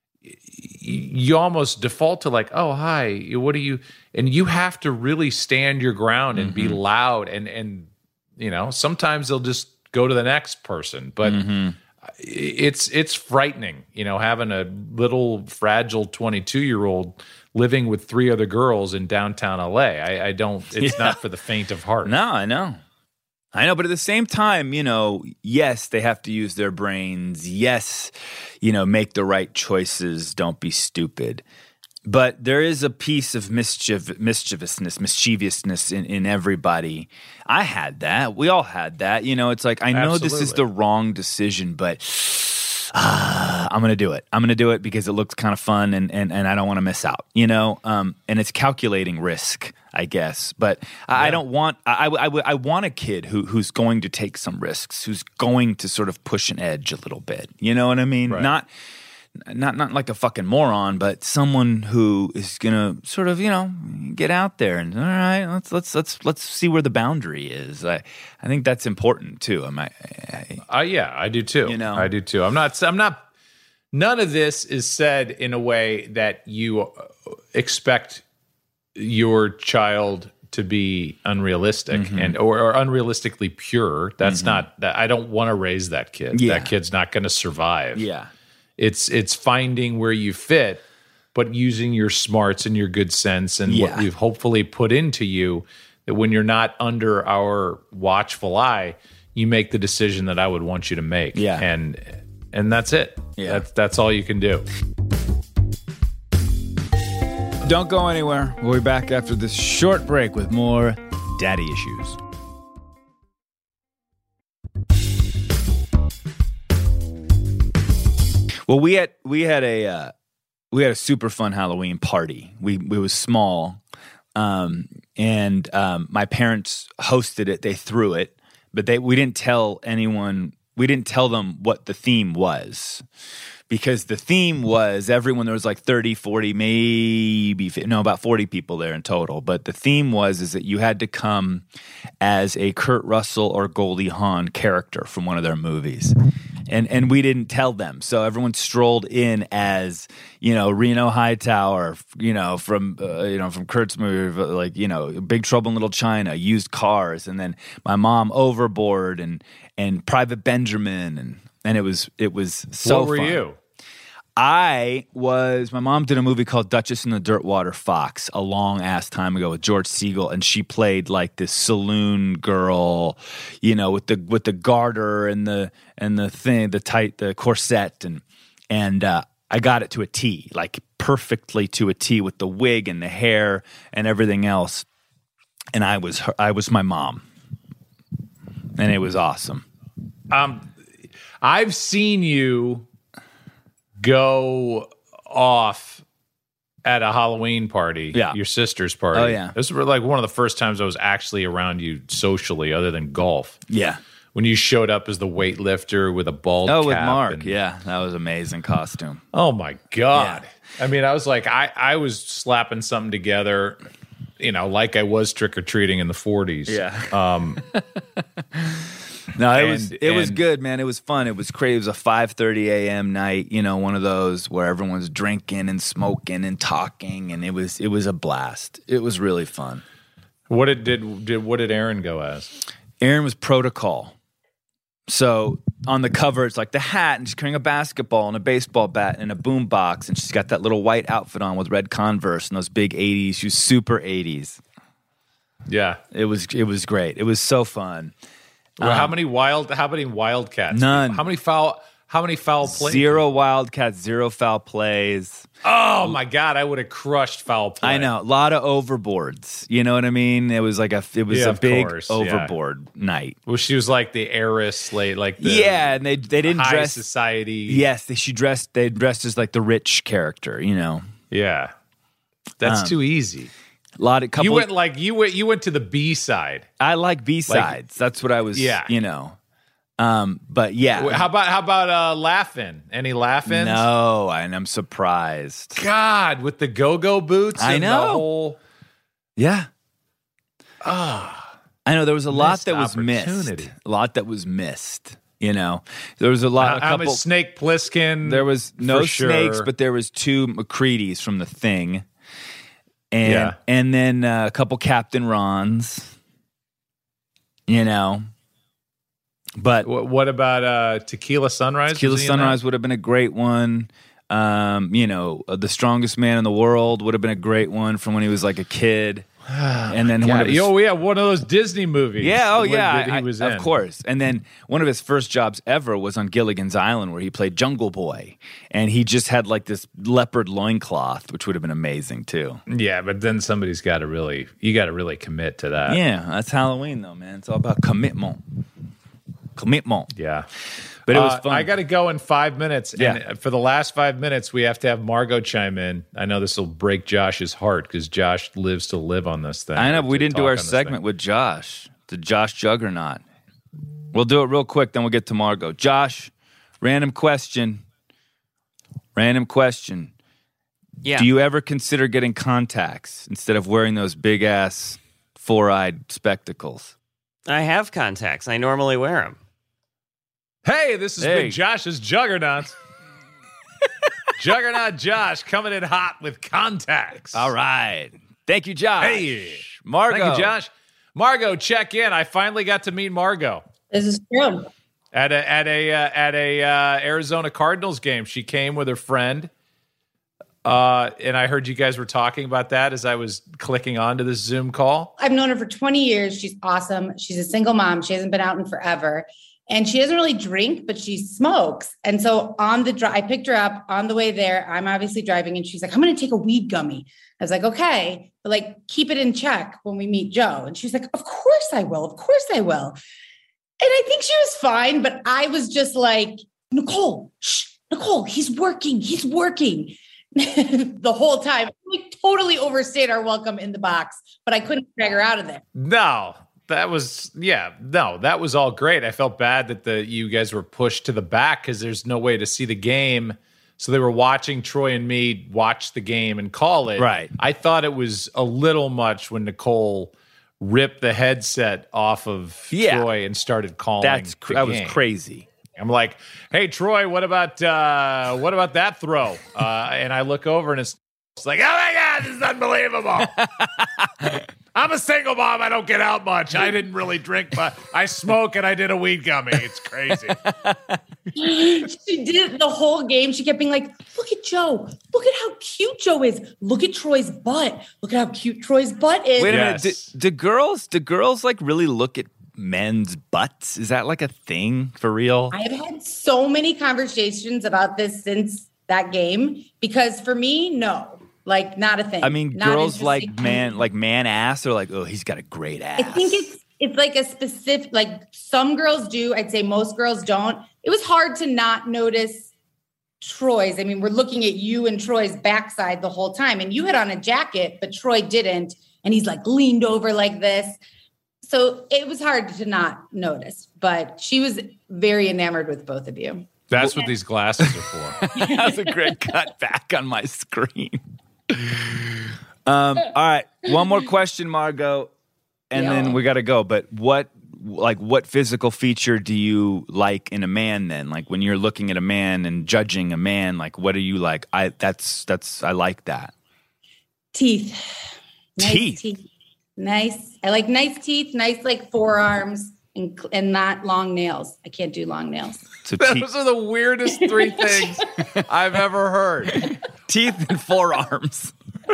you almost default to like, oh, hi, what are you? And you have to really stand your ground and mm-hmm. be loud. And, and, you know, sometimes they'll just go to the next person, but mm-hmm. it's, it's frightening, you know, having a little fragile twenty-two year old living with three other girls in downtown L A. I, I don't, it's yeah. not for the faint of heart. No, I know. I know, but at the same time, you know, yes, they have to use their brains. Yes, you know, make the right choices. Don't be stupid. But there is a piece of mischief, mischievousness, mischievousness in, in everybody. I had that. We all had that. You know, it's like, I know Absolutely. This is the wrong decision, but uh, I'm going to do it. I'm going to do it because it looks kind of fun and, and, and I don't want to miss out, you know? Um, and it's calculating risk, I guess. But I, yeah. I don't want, I, I, I want a kid who who's going to take some risks, who's going to sort of push an edge a little bit. You know what I mean? Right. Not, not, not like a fucking moron, but someone who is going to sort of, you know, get out there and, all right, let's, let's, let's, let's see where the boundary is. I, I think that's important too. Am I, I, uh, yeah, I do too. You know, I do too. I'm not, I'm not, none of this is said in a way that you expect your child to be unrealistic mm-hmm. and or, or unrealistically pure. That's mm-hmm. not that. I don't want to raise that kid. Yeah. That kid's not going to survive. Yeah. It's it's finding where you fit, but using your smarts and your good sense and yeah. what we've hopefully put into you, that when you're not under our watchful eye, you make the decision that I would want you to make. Yeah. And and that's it. Yeah. That's that's all you can do. Don't go anywhere. We'll be back after this short break with more daddy issues. Well, we had we had a uh, we had a super fun Halloween party. We it was small, Um, and um, my parents hosted it. They threw it, but they we didn't tell anyone. We didn't tell them what the theme was. Because the theme was everyone, there was like thirty, forty, maybe, no, about forty people there in total. But the theme was is that you had to come as a Kurt Russell or Goldie Hawn character from one of their movies. And and we didn't tell them. So everyone strolled in as, you know, Reno Hightower, you know, from, uh, you know, from Kurt's movie, like, you know, Big Trouble in Little China, Used Cars, and then my mom Overboard and and Private Benjamin and And it was it was so What were fun. you? I was, my mom did a movie called Duchess and the Dirtwater Fox a long ass time ago with George Segal, and she played like this saloon girl, you know, with the with the garter and the and the thing, the tight, the corset, and and uh, I got it to a T, like perfectly to a T with the wig and the hair and everything else, and I was her, I was my mom, and it was awesome. Um, I've seen you go off at a Halloween party, Yeah. your sister's party. Oh, yeah. This was like one of the first times I was actually around you socially, other than golf. Yeah. When you showed up as the weightlifter with a bald Oh, cap. with Mark. and- Yeah, that was amazing costume. Oh my God. Yeah. I mean, I was like, I, I was slapping something together, you know, like I was trick-or-treating in the forties. Yeah. Um, No, it And- was it was and- good, man. It was fun. It was crazy. It was a five thirty a.m. night, you know, one of those where everyone's drinking and smoking and talking, and it was it was a blast. It was really fun. what did, did did what did Aaron go as? Aaron was protocol. So on the cover, it's like the hat, and she's carrying a basketball and a baseball bat and a boom box, and she's got that little white outfit on with red Converse and those big eighties. She was super eighties. Yeah. It was it was great. It was so fun. Well, how many wild? How many wildcats? None. How many foul? How many foul plays? Zero wildcats, zero foul plays. Oh my God! I would have crushed foul play. I know, a lot of overboards. You know what I mean? It was like a it was Yeah, a of big course, yeah. overboard night. Well, she was like the heiress, like like the Yeah, and they they didn't high dress. society. Yes, they, she dressed. They dressed as like the rich character. You know, yeah. That's Um, too easy. a lot of couple. You went like you went. You went to the B side. I like B sides. That's what I was. Yeah. you know. Um, but yeah, How about how about uh, laughing? Any laughing? no, and I'm surprised. God, with the go-go boots. I and know. The whole, Yeah. ah, I know there was a lot Missed that was missed. opportunity. A lot that was missed. You know, there was a lot. a I'm a couple. Snake Plissken. There was no for sure. snakes, but there was two McCready's from the Thing, and Yeah. and then uh, a couple Captain Rons. You know, but What, what about uh, Tequila Sunrise? Tequila Was he in that? Sunrise would have been a great one. Um, you know, uh, The Strongest Man in the World would have been a great one from when he was like a kid. And then one Yeah, of his, yo, yeah, one of those Disney movies. yeah, oh What- yeah, that I- he was of in. course. And then one of his first jobs ever was on Gilligan's Island, where he played Jungle Boy, and he just had like this leopard loincloth, which would have been amazing too. Yeah, but then somebody's got to really, you got to really commit to that. Yeah, that's Halloween though, man. It's all about commitment, commitment. Yeah. But it was Uh, fun. I got to go in five minutes. Yeah. And for the last five minutes, we have to have Margot chime in. I know this will break Josh's heart because Josh lives to live on this thing. I know, but we to didn't do talk our on this segment thing. with Josh, the Josh Juggernaut. We'll do it real quick, then we'll get to Margot. Josh, random question. Random question. Yeah. Do you ever consider getting contacts instead of wearing those big ass four eyed spectacles? I have contacts. I normally wear them. Hey, this has Hey. been Josh's Juggernaut. Juggernaut Josh coming in hot with contacts. All right. Thank you, Josh. Hey. Margot. Thank you, Josh. Margot, check in. I finally got to meet Margot This is true. at a at a uh, at a uh, Arizona Cardinals game. She came with her friend, uh, and I heard you guys were talking about that as I was clicking onto this Zoom call. I've known her for twenty years. She's awesome. She's a single mom. She hasn't been out in forever. And she doesn't really drink, but she smokes. And so on the drive, I picked her up on the way there. I'm obviously driving, and she's like, I'm going to take a weed gummy. I was like, okay, but like, keep it in check when we meet Joe. And she's like, of course I will. Of course I will. And I think she was fine, but I was just like, Nicole, shh, Nicole, he's working. He's working. the whole time. We totally overstayed our welcome in the box, but I couldn't drag her out of there. No, that was, yeah, no, that was all great. I felt bad that the you guys were pushed to the back because there's no way to see the game. So they were watching Troy and me watch the game and call it. Right. I thought it was a little much when Nicole ripped the headset off of Yeah. Troy and started calling. That's the that was game. crazy. I'm like, hey Troy, what about uh, what about that throw? Uh, and I look over and it's, it's like, oh my God, this is unbelievable. I'm a single mom. I don't get out much. I didn't really drink, but I smoke and I did a weed gummy. It's crazy. She did it the whole game. She kept being like, look at Joe. Look at how cute Joe is. Look at Troy's butt. Look at how cute Troy's butt is. Wait a Yes. minute. Do, do girls do girls like really look at men's butts? Is that like a thing for real? I have had so many conversations about this since that game because for me, no, like not a thing. I mean, Not girls like interesting. man like man ass or like, oh, he's got a great ass. I think it's it's like a specific, like some girls do. I'd say most girls don't. It was hard to not notice Troy's. I mean, we're looking at you and Troy's backside the whole time, and you had on a jacket, but Troy didn't, and he's like leaned over like this. So it was hard to not notice, but she was very enamored with both of you. That's what these glasses are for. That was a great cut back on my screen. Um, all right, one more question, Margot, and Yeah. then we got to go. But what, like, what physical feature do you like in a man? Then, like, when you're looking at a man and judging a man, like, what are you like? I that's that's I like that. Teeth. Nice Teeth. teeth. Nice. I like nice teeth, nice like forearms, and and not long nails. I can't do long nails. So te- Those are the weirdest three things I've ever heard. teeth and forearms.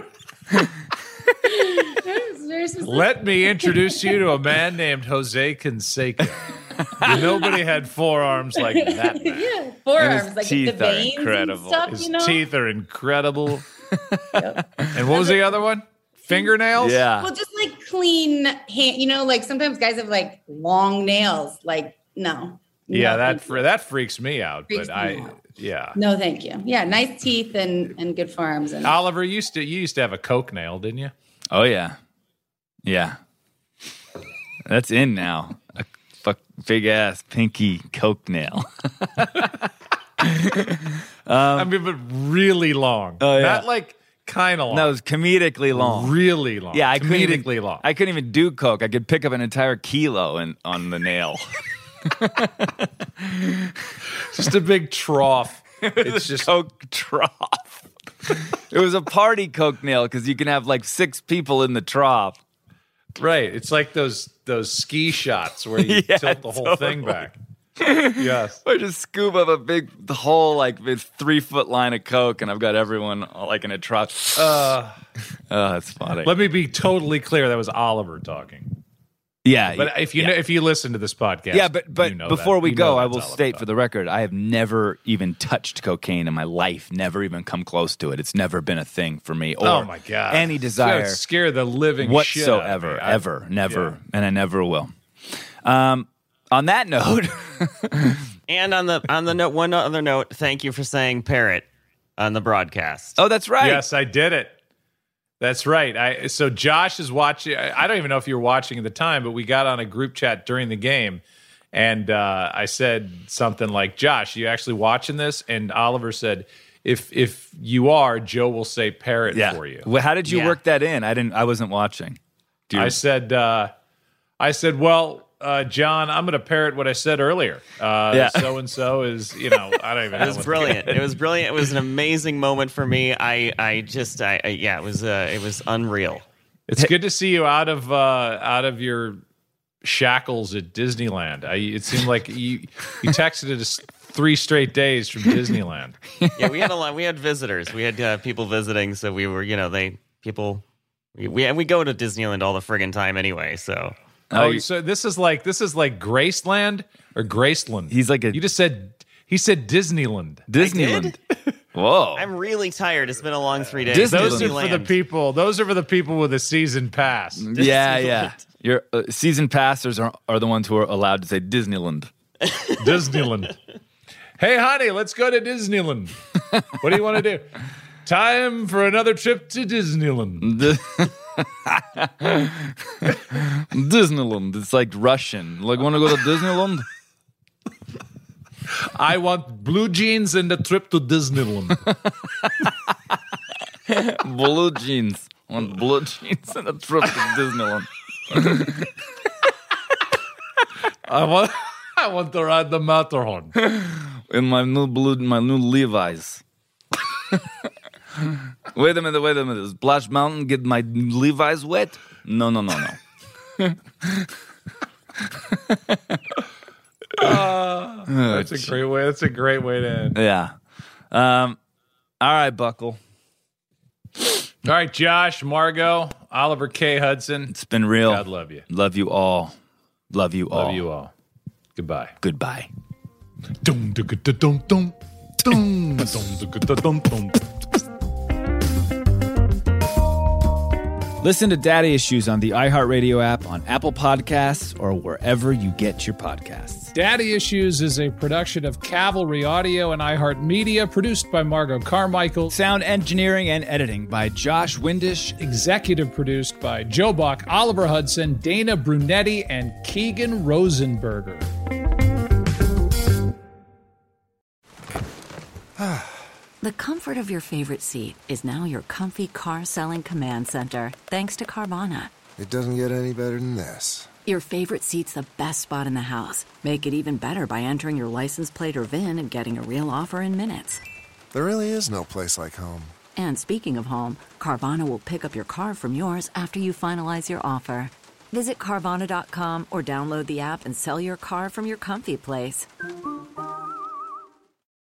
It's very specific. Let me introduce you to a man named Jose Canseco. Nobody had forearms like that man. Yeah, forearms, his like teeth the are veins incredible. and stuff, His you know? teeth are incredible. And what was the other one? Fingernails? Yeah. Well, just like clean hand, you know, like sometimes guys have like long nails. Like, no. Yeah, No, that thank fr- you. that freaks me out. Freaks but me I, out. yeah. No, thank you. Yeah, nice teeth and and good forearms. And Oliver, you used to you used to have a coke nail, didn't you? Oh yeah, yeah. That's in now. A fuck, big ass pinky coke nail. I mean, but really long. Oh, yeah. Not like kind of long. No, it was comedically long. really long. Yeah, I couldn't even, comedically long. I couldn't even do coke. I could pick up an entire kilo in, on the nail. just a big trough. It's just coke trough. It was a party coke nail because you can have like six people in the trough. right. It's like those those ski shots where you Yeah, tilt the whole totally. thing back. Yes. I just scoop up a big whole like this three foot line of coke, and I've got everyone all, like in a trough. Uh, Oh, that's funny. let me be totally clear. That was Oliver talking. yeah, But if you yeah. know, if you listen to this podcast, Yeah, but but you know before that. we You go, know I that's will Oliver state talking. for the record, I have never even touched cocaine in my life. Never even come close to it. It's never been a thing for me. Or Oh my god! any It's desire gonna scare the living shit out of whatsoever, me. I- ever, never, yeah. and I never will. Um, on that note, And on the on the note, one other note, thank you for saying parrot on the broadcast. oh, that's right. Yes, I did it. That's right. I so Josh is watching. I I don't even know if you were watching at the time, but we got on a group chat during the game, and uh, I said something like, "Josh, you actually watching this?" And Oliver said, "If if you are, Joe will say parrot Yeah. for you." Well, how did you Yeah. work that in? I didn't. I wasn't watching. Do you- I said, uh, I said, well, uh, John, I'm going to parrot what I said earlier. Uh, Yeah. So and so is, you know, I don't even know. It was what- brilliant. It was brilliant. It was an amazing moment for me. I, I just, I, I yeah, it was, uh, it was unreal. It's good to see you out of uh, out of your shackles at Disneyland. I, it seemed like you you texted us three straight days from Disneyland. Yeah, we had a lot. We had visitors. We had uh, people visiting, so we were, you know, they people. We we, and we go to Disneyland all the friggin' time anyway. So Oh, you- so this is like this is like Graceland or Graceland. He's like a- You just said he said Disneyland. Disneyland. Whoa. I'm really tired. It's been a long three days. Disneyland. Those are for the Disneyland. people. Those are for the people with a season pass. yeah, yeah. Your uh, season passers are, are the ones who are allowed to say Disneyland. Disneyland. Hey, honey, let's go to Disneyland. What do you want to do? Time for another trip to Disneyland. Disneyland. It's like Russian. Like, want to go to Disneyland? I want blue jeans and a trip to Disneyland. Blue jeans. I want blue jeans and a trip to Disneyland. I want I want to ride the Matterhorn. In my new blue, my new Levi's. Wait a minute, wait a minute. Does Splash Mountain get my Levi's wet? No, no, no, no. uh, that's a great way. That's a great way to end. Yeah. Um, all right, Buckle. All right, Josh, Margot, Oliver K. Hudson. It's been real. God love you. Love you all. Love you all. Love you all. Goodbye. Goodbye. Dum, dum, dum, dum, dum, dum, dum, dum, dum. Listen to Daddy Issues on the iHeartRadio app, on Apple Podcasts, or wherever you get your podcasts. Daddy Issues is a production of Cavalry Audio and iHeartMedia, produced by Margot Carmichael. Sound engineering and editing by Josh Windish. Executive produced by Joe Bach, Oliver Hudson, Dana Brunetti, and Keegan Rosenberger. The comfort of your favorite seat is now your comfy car selling command center, thanks to Carvana. It doesn't get any better than this. Your favorite seat's the best spot in the house. Make it even better by entering your license plate or V I N and getting a real offer in minutes. There really is no place like home. And speaking of home, Carvana will pick up your car from yours after you finalize your offer. Visit Carvana dot com or download the app and sell your car from your comfy place.